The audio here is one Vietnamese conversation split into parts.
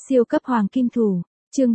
Siêu cấp hoàng kim thủ, chương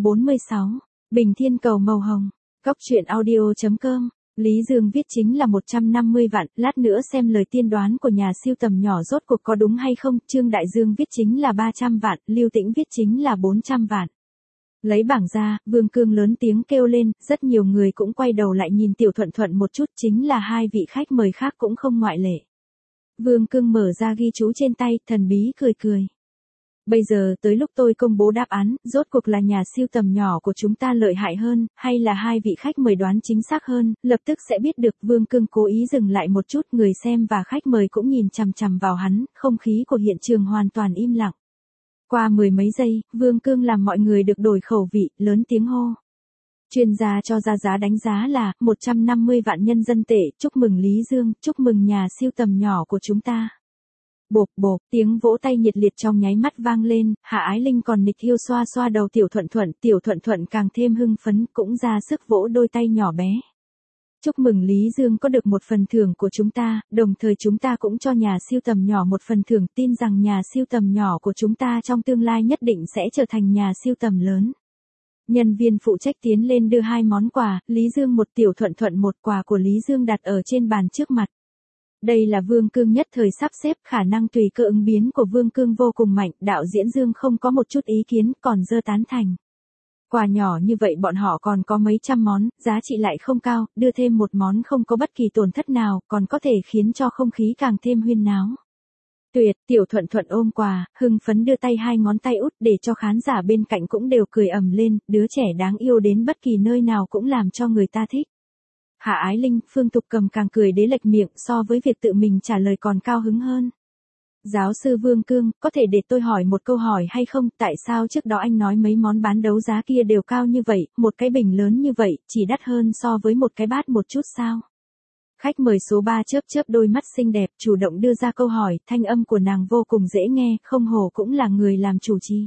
746, Bình Thiên cầu màu hồng, Cóc truyện audio.com. Lý Dương viết chính là 150 vạn, lát nữa xem lời tiên đoán của nhà siêu tầm nhỏ rốt cuộc có đúng hay không. Trương Đại Dương viết chính là 300 vạn, Lưu Tĩnh viết chính là 400 vạn. Lấy bảng ra, Vương Cương lớn tiếng kêu lên, rất nhiều người cũng quay đầu lại nhìn Tiểu Thuận Thuận một chút, chính là hai vị khách mời khác cũng không ngoại lệ. Vương Cương mở ra ghi chú trên tay, thần bí cười cười. Bây giờ tới lúc tôi công bố đáp án, rốt cuộc là nhà siêu tầm nhỏ của chúng ta lợi hại hơn, hay là hai vị khách mời đoán chính xác hơn, lập tức sẽ biết được. Vương Cương cố ý dừng lại một chút, người xem và khách mời cũng nhìn chằm chằm vào hắn, không khí của hiện trường hoàn toàn im lặng. Qua mười mấy giây, Vương Cương làm mọi người được đổi khẩu vị, lớn tiếng hô. Chuyên gia cho ra giá đánh giá là 150 vạn nhân dân tệ, chúc mừng Lý Dương, chúc mừng nhà siêu tầm nhỏ của chúng ta. Bộp bộp, tiếng vỗ tay nhiệt liệt trong nháy mắt vang lên, Hạ Ái Linh còn nịch yêu xoa xoa đầu Tiểu Thuận Thuận càng thêm hưng phấn, cũng ra sức vỗ đôi tay nhỏ bé. Chúc mừng Lý Dương có được một phần thưởng của chúng ta, đồng thời chúng ta cũng cho nhà siêu tầm nhỏ một phần thưởng, tin rằng nhà siêu tầm nhỏ của chúng ta trong tương lai nhất định sẽ trở thành nhà siêu tầm lớn. Nhân viên phụ trách tiến lên đưa hai món quà, Lý Dương một, Tiểu Thuận Thuận một. Quà của Lý Dương đặt ở trên bàn trước mặt. Đây là Vương Cương nhất thời sắp xếp, khả năng tùy cơ ứng biến của Vương Cương vô cùng mạnh, đạo diễn Dương không có một chút ý kiến, còn giơ tán thành. Quà nhỏ như vậy bọn họ còn có mấy trăm món, giá trị lại không cao, đưa thêm một món không có bất kỳ tổn thất nào, còn có thể khiến cho không khí càng thêm huyên náo. Tuyệt, Tiểu Thuận Thuận ôm quà, hưng phấn đưa tay hai ngón tay út để cho khán giả bên cạnh cũng đều cười ầm lên, đứa trẻ đáng yêu đến bất kỳ nơi nào cũng làm cho người ta thích. Hạ Ái Linh, Phương Tục Cầm càng cười đế lệch miệng, so với việc tự mình trả lời còn cao hứng hơn. Giáo sư Vương Cương, có thể để tôi hỏi một câu hỏi hay không, tại sao trước đó anh nói mấy món bán đấu giá kia đều cao như vậy, một cái bình lớn như vậy, chỉ đắt hơn so với một cái bát một chút sao? Khách mời số 3 chớp chớp đôi mắt xinh đẹp, chủ động đưa ra câu hỏi, thanh âm của nàng vô cùng dễ nghe, không hổ cũng là người làm chủ trì.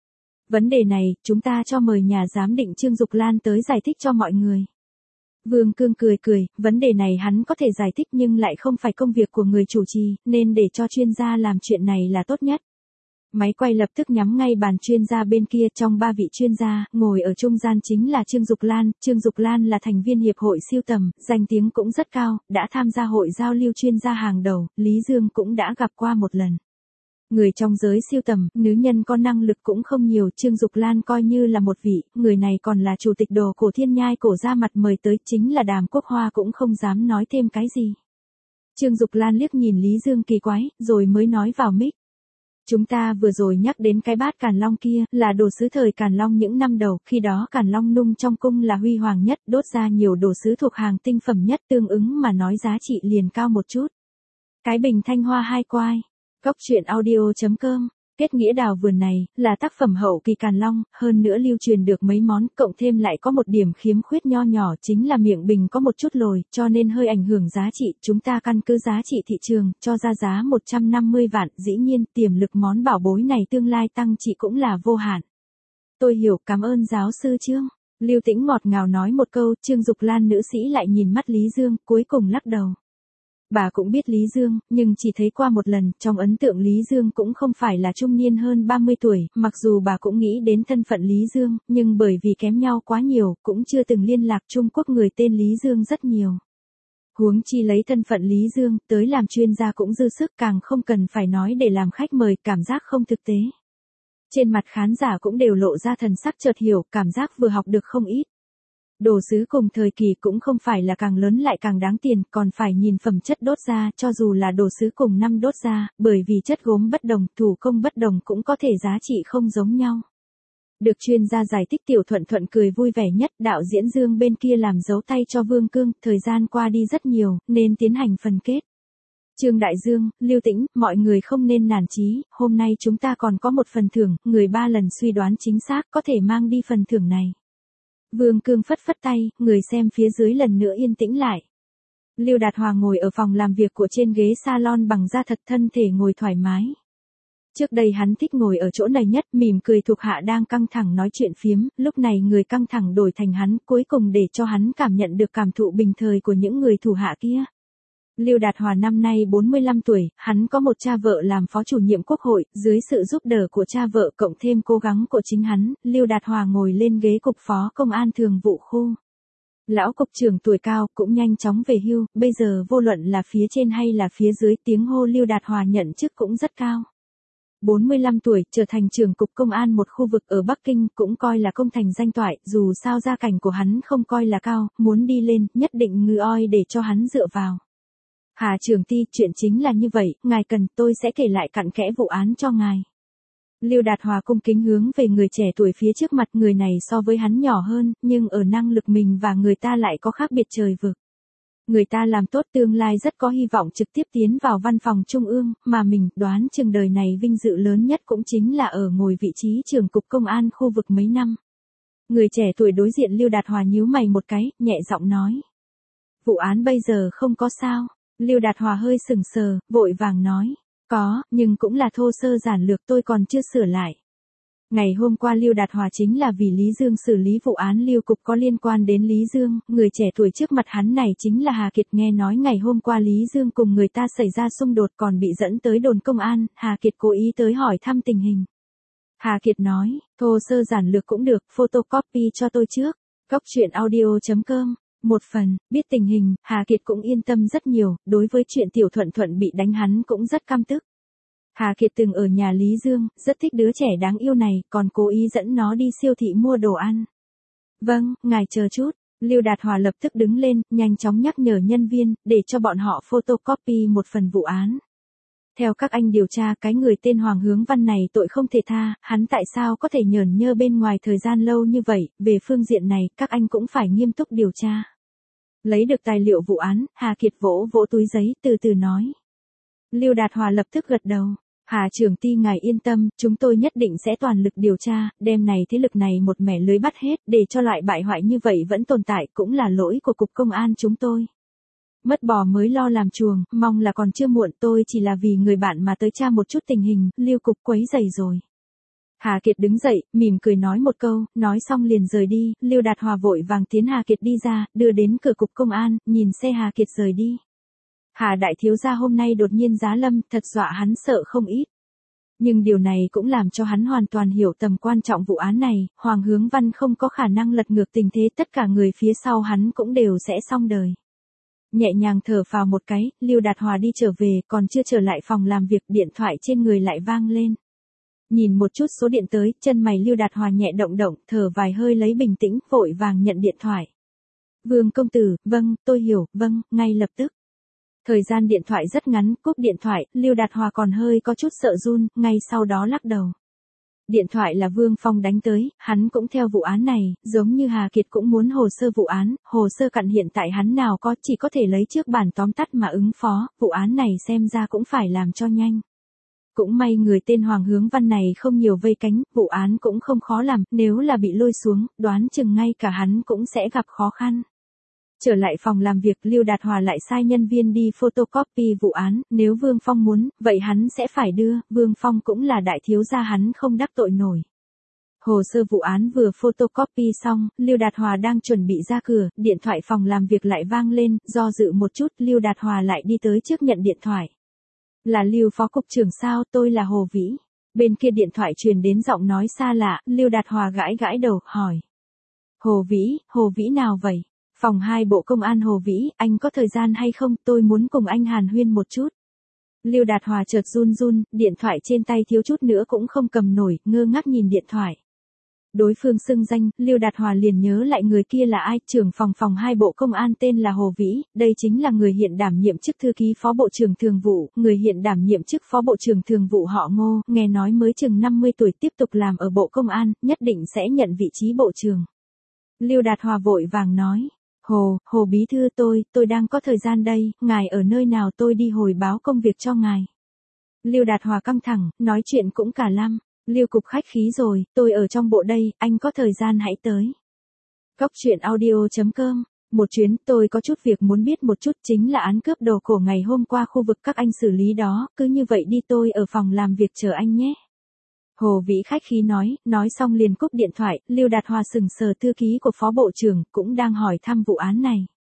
Vấn đề này, chúng ta cho mời nhà giám định Trương Dục Lan tới giải thích cho mọi người. Vương Cương cười cười, vấn đề này hắn có thể giải thích nhưng lại không phải công việc của người chủ trì, nên để cho chuyên gia làm chuyện này là tốt nhất. Máy quay lập tức nhắm ngay bàn chuyên gia bên kia, trong ba vị chuyên gia, ngồi ở trung gian chính là Trương Dục Lan. Trương Dục Lan là thành viên hiệp hội siêu tầm, danh tiếng cũng rất cao, đã tham gia hội giao lưu chuyên gia hàng đầu, Lý Dương cũng đã gặp qua một lần. Người trong giới siêu tầm, nữ nhân có năng lực cũng không nhiều, Trương Dục Lan coi như là một vị, người này còn là chủ tịch đồ cổ Thiên Nhai cổ ra mặt mời tới, chính là Đàm Quốc Hoa cũng không dám nói thêm cái gì. Trương Dục Lan liếc nhìn Lý Dương kỳ quái, rồi mới nói vào mic. Chúng ta vừa rồi nhắc đến cái bát Càn Long kia, là đồ sứ thời Càn Long những năm đầu, khi đó Càn Long nung trong cung là huy hoàng nhất, đốt ra nhiều đồ sứ thuộc hàng tinh phẩm nhất, tương ứng mà nói giá trị liền cao một chút. Cái bình Thanh Hoa hai quai. Cóc truyện audio.com. Kết nghĩa đào vườn này, là tác phẩm hậu kỳ Càn Long, hơn nữa lưu truyền được mấy món, cộng thêm lại có một điểm khiếm khuyết nho nhỏ chính là miệng bình có một chút lồi, cho nên hơi ảnh hưởng giá trị, chúng ta căn cứ giá trị thị trường, cho ra giá 150 vạn, dĩ nhiên tiềm lực món bảo bối này tương lai tăng trị cũng là vô hạn. Tôi hiểu, cảm ơn giáo sư Trương. Lưu Tĩnh ngọt ngào nói một câu, Trương Dục Lan nữ sĩ lại nhìn mắt Lý Dương, cuối cùng lắc đầu. Bà cũng biết Lý Dương, nhưng chỉ thấy qua một lần, trong ấn tượng Lý Dương cũng không phải là trung niên hơn 30 tuổi, mặc dù bà cũng nghĩ đến thân phận Lý Dương, nhưng bởi vì kém nhau quá nhiều, cũng chưa từng liên lạc. Trung Quốc người tên Lý Dương rất nhiều. Huống chi lấy thân phận Lý Dương, tới làm chuyên gia cũng dư sức, càng không cần phải nói để làm khách mời, cảm giác không thực tế. Trên mặt khán giả cũng đều lộ ra thần sắc chợt hiểu, cảm giác vừa học được không ít. Đồ sứ cùng thời kỳ cũng không phải là càng lớn lại càng đáng tiền, còn phải nhìn phẩm chất đốt ra, cho dù là đồ sứ cùng năm đốt ra, bởi vì chất gốm bất đồng, thủ công bất đồng cũng có thể giá trị không giống nhau. Được chuyên gia giải thích, Tiểu Thuận Thuận cười vui vẻ nhất, đạo diễn Dương bên kia làm dấu tay cho Vương Cương, thời gian qua đi rất nhiều, nên tiến hành phần kết. Trương Đại Dương, Lưu Tĩnh, mọi người không nên nản chí, hôm nay chúng ta còn có một phần thưởng, người 3 lần suy đoán chính xác có thể mang đi phần thưởng này. Vương Cương phất phất tay, người xem phía dưới lần nữa yên tĩnh lại. Lưu Đạt Hòa ngồi ở phòng làm việc của trên ghế salon bằng da thật, thân thể ngồi thoải mái. Trước đây hắn thích ngồi ở chỗ này nhất, mỉm cười thuộc hạ đang căng thẳng nói chuyện phiếm, lúc này người căng thẳng đổi thành hắn, cuối cùng để cho hắn cảm nhận được cảm thụ bình thời của những người thủ hạ kia. Lưu Đạt Hòa năm nay 45 tuổi, hắn có một cha vợ làm phó chủ nhiệm quốc hội, dưới sự giúp đỡ của cha vợ cộng thêm cố gắng của chính hắn, Lưu Đạt Hòa ngồi lên ghế cục phó công an thường vụ khu. Lão cục trưởng tuổi cao cũng nhanh chóng về hưu, bây giờ vô luận là phía trên hay là phía dưới tiếng hô Lưu Đạt Hòa nhận chức cũng rất cao. 45 tuổi, trở thành trưởng cục công an một khu vực ở Bắc Kinh cũng coi là công thành danh toại, dù sao gia cảnh của hắn không coi là cao, muốn đi lên, nhất định ngư oi để cho hắn dựa vào. Hà trưởng ty, chuyện chính là như vậy, ngài cần tôi sẽ kể lại cặn kẽ vụ án cho ngài. Lưu Đạt Hòa cung kính hướng về người trẻ tuổi phía trước mặt, người này so với hắn nhỏ hơn, nhưng ở năng lực mình và người ta lại có khác biệt trời vực. Người ta làm tốt tương lai rất có hy vọng trực tiếp tiến vào văn phòng trung ương, mà mình đoán chừng đời này vinh dự lớn nhất cũng chính là ở ngồi vị trí trưởng cục công an khu vực mấy năm. Người trẻ tuổi đối diện Lưu Đạt Hòa nhíu mày một cái, nhẹ giọng nói. Vụ án bây giờ không có sao. Lưu Đạt Hòa hơi sừng sờ, vội vàng nói. Có, nhưng cũng là thô sơ giản lược tôi còn chưa sửa lại. Ngày hôm qua Lưu Đạt Hòa chính là vì Lý Dương xử lý vụ án Lưu Cục có liên quan đến Lý Dương, người trẻ tuổi trước mặt hắn này chính là Hà Kiệt. Nghe nói ngày hôm qua Lý Dương cùng người ta xảy ra xung đột còn bị dẫn tới đồn công an, Hà Kiệt cố ý tới hỏi thăm tình hình. Hà Kiệt nói, thô sơ giản lược cũng được, photocopy cho tôi trước. Góc truyện audio.com. Một phần, biết tình hình, Hà Kiệt cũng yên tâm rất nhiều, đối với chuyện Tiểu Thuận Thuận bị đánh hắn cũng rất căm tức. Hà Kiệt từng ở nhà Lý Dương, rất thích đứa trẻ đáng yêu này, còn cố ý dẫn nó đi siêu thị mua đồ ăn. Vâng, ngài chờ chút. Lưu Đạt Hòa lập tức đứng lên, nhanh chóng nhắc nhở nhân viên, để cho bọn họ photocopy một phần vụ án. Theo các anh điều tra, cái người tên Hoàng Hướng Văn này tội không thể tha, hắn tại sao có thể nhởn nhơ bên ngoài thời gian lâu như vậy, về phương diện này, các anh cũng phải nghiêm túc điều tra. Lấy được tài liệu vụ án, Hà Kiệt vỗ vỗ túi giấy, từ từ nói. Lưu Đạt Hòa lập tức gật đầu. Hà trưởng ty ngài yên tâm, chúng tôi nhất định sẽ toàn lực điều tra, đem này thế lực này một mẻ lưới bắt hết, để cho loại bại hoại như vậy vẫn tồn tại cũng là lỗi của cục công an chúng tôi. Mất bò mới lo làm chuồng, mong là còn chưa muộn, tôi chỉ là vì người bạn mà tới tra một chút tình hình, Lưu cục quấy rầy rồi. Hà Kiệt đứng dậy, mỉm cười nói một câu, nói xong liền rời đi, Lưu Đạt Hòa vội vàng tiến Hà Kiệt đi ra, đưa đến cửa cục công an, nhìn xe Hà Kiệt rời đi. Hà đại thiếu gia hôm nay đột nhiên giá lâm, thật dọa hắn sợ không ít. Nhưng điều này cũng làm cho hắn hoàn toàn hiểu tầm quan trọng vụ án này, Hoàng Hướng Văn không có khả năng lật ngược tình thế, tất cả người phía sau hắn cũng đều sẽ xong đời. Nhẹ nhàng thở phào một cái, Lưu Đạt Hòa đi trở về, còn chưa trở lại phòng làm việc, điện thoại trên người lại vang lên. Nhìn một chút số điện tới, chân mày Lưu Đạt Hòa nhẹ động động, thở vài hơi lấy bình tĩnh, vội vàng nhận điện thoại. Vương công tử, vâng, tôi hiểu, vâng, ngay lập tức. Thời gian điện thoại rất ngắn, cúp điện thoại, Lưu Đạt Hòa còn hơi có chút sợ run, ngay sau đó lắc đầu. Điện thoại là Vương Phong đánh tới, hắn cũng theo vụ án này, giống như Hà Kiệt cũng muốn hồ sơ vụ án, hồ sơ cặn hiện tại hắn nào có, chỉ có thể lấy trước bản tóm tắt mà ứng phó, vụ án này xem ra cũng phải làm cho nhanh. Cũng may người tên Hoàng Hướng Văn này không nhiều vây cánh, vụ án cũng không khó làm, nếu là bị lôi xuống, đoán chừng ngay cả hắn cũng sẽ gặp khó khăn. Trở lại phòng làm việc, Lưu Đạt Hòa lại sai nhân viên đi photocopy vụ án, nếu Vương Phong muốn, vậy hắn sẽ phải đưa, Vương Phong cũng là đại thiếu gia hắn không đắc tội nổi. Hồ sơ vụ án vừa photocopy xong, Lưu Đạt Hòa đang chuẩn bị ra cửa, điện thoại phòng làm việc lại vang lên, do dự một chút, Lưu Đạt Hòa lại đi tới trước nhận điện thoại. Là Lưu phó cục trưởng sao, tôi là Hồ Vĩ. Bên kia điện thoại truyền đến giọng nói xa lạ, Lưu Đạt Hòa gãi gãi đầu, hỏi. Hồ Vĩ nào vậy? Phòng 2 Bộ Công an Hồ Vĩ, anh có thời gian hay không, tôi muốn cùng anh hàn huyên một chút. Lưu Đạt Hòa chợt run, điện thoại trên tay thiếu chút nữa cũng không cầm nổi, ngơ ngác nhìn điện thoại. Đối phương xưng danh, Lưu Đạt Hòa liền nhớ lại người kia là ai, trưởng phòng 2 Bộ Công an tên là Hồ Vĩ, đây chính là người hiện đảm nhiệm chức thư ký phó bộ trưởng thường vụ, người hiện đảm nhiệm chức phó bộ trưởng thường vụ họ Ngô, nghe nói mới chừng 50 tuổi tiếp tục làm ở Bộ Công an, nhất định sẽ nhận vị trí bộ trưởng. Lưu Đạt Hòa vội vàng nói. Hồ bí thư tôi đang có thời gian đây, ngài ở nơi nào tôi đi hồi báo công việc cho ngài. Lưu Đạt Hòa căng thẳng, nói chuyện cũng cả lăm. Lưu cục khách khí rồi, tôi ở trong bộ đây, anh có thời gian hãy tới. Góc truyện audio.com. Một chuyến, tôi có chút việc muốn biết một chút, chính là án cướp đồ cổ ngày hôm qua khu vực các anh xử lý đó, cứ như vậy đi, tôi ở phòng làm việc chờ anh nhé. Hồ Vĩ khách khí nói xong liền cúp điện thoại, Lưu Đạt Hòa sừng sờ, thư ký của phó bộ trưởng cũng đang hỏi thăm vụ án này.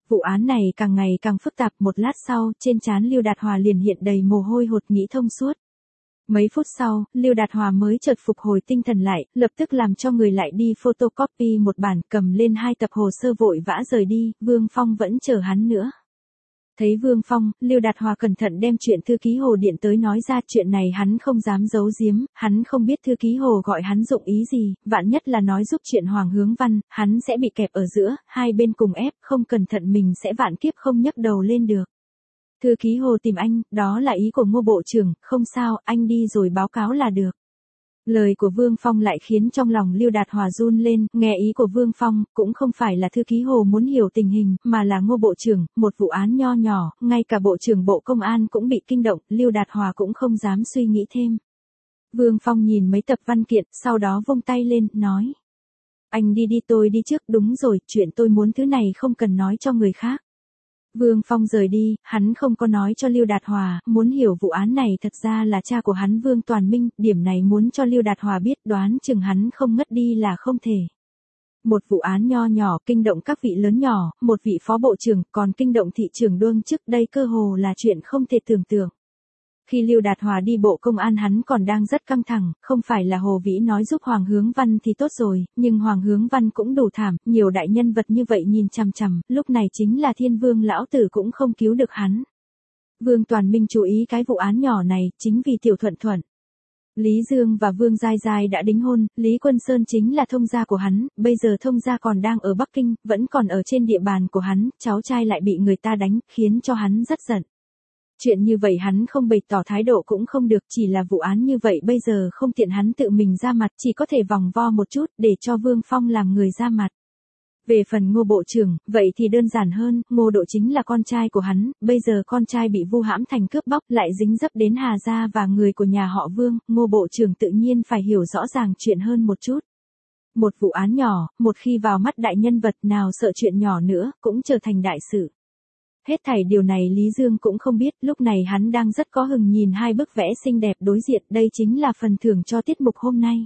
Vụ án này càng ngày càng phức tạp, một lát sau, trên trán Lưu Đạt Hòa liền hiện đầy mồ hôi hột, nghĩ thông suốt. Mấy phút sau, Lưu Đạt Hòa mới chợt phục hồi tinh thần lại, lập tức làm cho người lại đi photocopy một bản, cầm lên 2 tập hồ sơ vội vã rời đi, Vương Phong vẫn chờ hắn nữa. Thấy Vương Phong, Lưu Đạt Hòa cẩn thận đem chuyện thư ký Hồ điện tới nói ra, chuyện này hắn không dám giấu giếm, hắn không biết thư ký Hồ gọi hắn dụng ý gì, vạn nhất là nói giúp chuyện Hoàng Hướng Văn, hắn sẽ bị kẹp ở giữa, hai bên cùng ép, không cẩn thận mình sẽ vạn kiếp không nhấc đầu lên được. Thư ký Hồ tìm anh, đó là ý của Ngô Bộ trưởng, không sao, anh đi rồi báo cáo là được. Lời của Vương Phong lại khiến trong lòng Lưu Đạt Hòa run lên, nghe ý của Vương Phong, cũng không phải là thư ký Hồ muốn hiểu tình hình, mà là Ngô Bộ trưởng, một vụ án nho nhỏ, ngay cả Bộ trưởng Bộ Công an cũng bị kinh động, Lưu Đạt Hòa cũng không dám suy nghĩ thêm. Vương Phong nhìn mấy tập văn kiện, sau đó vung tay lên, nói. Anh đi đi, tôi đi trước, đúng rồi, chuyện tôi muốn thứ này không cần nói cho người khác. Vương Phong rời đi, hắn không có nói cho Lưu Đạt Hòa, muốn hiểu vụ án này thật ra là cha của hắn Vương Toàn Minh, điểm này muốn cho Lưu Đạt Hòa biết, đoán chừng hắn không ngất đi là không thể. Một vụ án nho nhỏ kinh động các vị lớn nhỏ, một vị phó bộ trưởng còn kinh động thị trưởng đương chức, đây cơ hồ là chuyện không thể tưởng tượng. Khi Lưu Đạt Hòa đi Bộ Công an hắn còn đang rất căng thẳng, không phải là Hồ Vĩ nói giúp Hoàng Hướng Văn thì tốt rồi, nhưng Hoàng Hướng Văn cũng đủ thảm, nhiều đại nhân vật như vậy nhìn chằm chằm, lúc này chính là Thiên Vương lão tử cũng không cứu được hắn. Vương Toàn Minh chú ý cái vụ án nhỏ này, chính vì Tiểu Thuận Thuận. Lý Dương và Vương Giai Giai đã đính hôn, Lý Quân Sơn chính là thông gia của hắn, bây giờ thông gia còn đang ở Bắc Kinh, vẫn còn ở trên địa bàn của hắn, cháu trai lại bị người ta đánh, khiến cho hắn rất giận. Chuyện như vậy hắn không bày tỏ thái độ cũng không được, chỉ là vụ án như vậy bây giờ không tiện hắn tự mình ra mặt, chỉ có thể vòng vo một chút để cho Vương Phong làm người ra mặt. Về phần Ngô Bộ trưởng, vậy thì đơn giản hơn, Ngô Độ chính là con trai của hắn, bây giờ con trai bị vu hãm thành cướp bóc, lại dính dấp đến Hà gia và người của nhà họ Vương, Ngô Bộ trưởng tự nhiên phải hiểu rõ ràng chuyện hơn một chút. Một vụ án nhỏ, một khi vào mắt đại nhân vật nào sợ chuyện nhỏ nữa, cũng trở thành đại sự. Hết thảy điều này Lý Dương cũng không biết, lúc này hắn đang rất có hứng nhìn 2 bức vẽ xinh đẹp đối diện, đây chính là phần thưởng cho tiết mục hôm nay.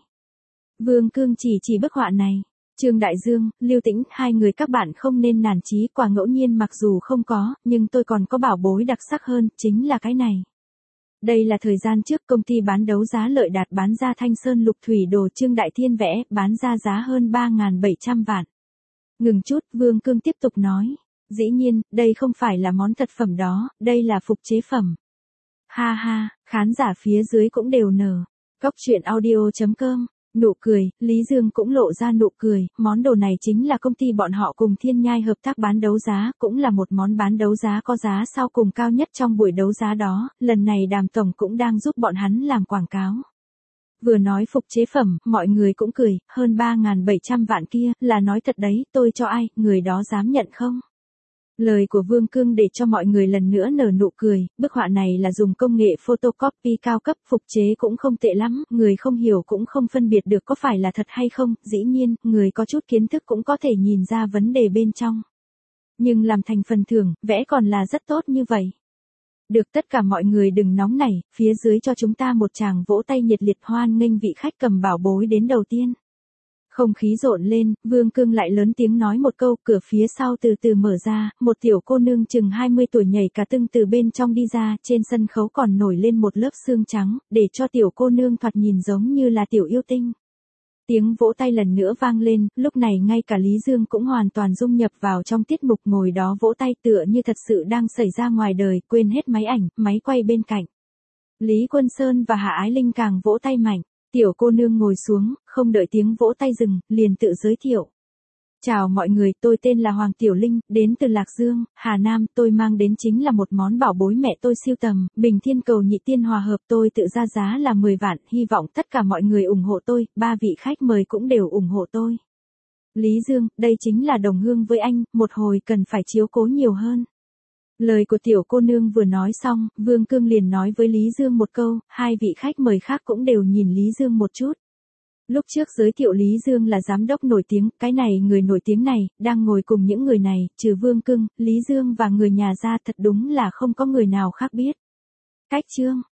Vương Cương chỉ bức họa này. Trương Đại Dương, Lưu Tĩnh, 2 người các bạn không nên nản chí, quà ngẫu nhiên mặc dù không có, nhưng tôi còn có bảo bối đặc sắc hơn, chính là cái này. Đây là thời gian trước công ty bán đấu giá Lợi Đạt bán ra Thanh Sơn Lục Thủy Đồ Trương Đại Thiên vẽ, bán ra giá hơn 3.700 vạn. Ngừng chút, Vương Cương tiếp tục nói. Dĩ nhiên, đây không phải là món thật phẩm đó, đây là phục chế phẩm. Ha ha, khán giả phía dưới cũng đều nở. Cóc truyện audio.com, nụ cười, Lý Dương cũng lộ ra nụ cười, món đồ này chính là công ty bọn họ cùng Thiên Nhai hợp tác bán đấu giá, cũng là một món bán đấu giá có giá sau cùng cao nhất trong buổi đấu giá đó, lần này Đàm Tổng cũng đang giúp bọn hắn làm quảng cáo. Vừa nói phục chế phẩm, mọi người cũng cười, hơn 3.700 vạn kia, là nói thật đấy, tôi cho ai, người đó dám nhận không? Lời của Vương Cương để cho mọi người lần nữa nở nụ cười, bức họa này là dùng công nghệ photocopy cao cấp, phục chế cũng không tệ lắm, người không hiểu cũng không phân biệt được có phải là thật hay không, dĩ nhiên, người có chút kiến thức cũng có thể nhìn ra vấn đề bên trong. Nhưng làm thành phần thưởng, vẽ còn là rất tốt như vậy. Được, tất cả mọi người đừng nóng nảy, phía dưới cho chúng ta một tràng vỗ tay nhiệt liệt hoan nghênh vị khách cầm bảo bối đến đầu tiên. Không khí rộn lên, Vương Cương lại lớn tiếng nói một câu, cửa phía sau từ từ mở ra, một tiểu cô nương chừng 20 tuổi nhảy cả tưng từ bên trong đi ra, trên sân khấu còn nổi lên một lớp xương trắng, để cho tiểu cô nương thoạt nhìn giống như là tiểu yêu tinh. Tiếng vỗ tay lần nữa vang lên, lúc này ngay cả Lý Dương cũng hoàn toàn dung nhập vào trong tiết mục, ngồi đó vỗ tay tựa như thật sự đang xảy ra ngoài đời, quên hết máy ảnh, máy quay bên cạnh. Lý Quân Sơn và Hạ Ái Linh càng vỗ tay mạnh. Tiểu cô nương ngồi xuống, không đợi tiếng vỗ tay dừng, liền tự giới thiệu. Chào mọi người, tôi tên là Hoàng Tiểu Linh, đến từ Lạc Dương, Hà Nam, tôi mang đến chính là một món bảo bối mẹ tôi sưu tầm, Bình Thiên Cầu Nhị Tiên Hòa Hợp, tôi tự ra giá là 10 vạn, hy vọng tất cả mọi người ủng hộ tôi, 3 vị khách mời cũng đều ủng hộ tôi. Lý Dương, đây chính là đồng hương với anh, một hồi cần phải chiếu cố nhiều hơn. Lời của tiểu cô nương vừa nói xong, Vương Cương liền nói với Lý Dương một câu, 2 vị khách mời khác cũng đều nhìn Lý Dương một chút. Lúc trước giới thiệu Lý Dương là giám đốc nổi tiếng, cái này người nổi tiếng này, đang ngồi cùng những người này, trừ Vương Cương, Lý Dương và người nhà ra thật đúng là không có người nào khác biết. Cách chương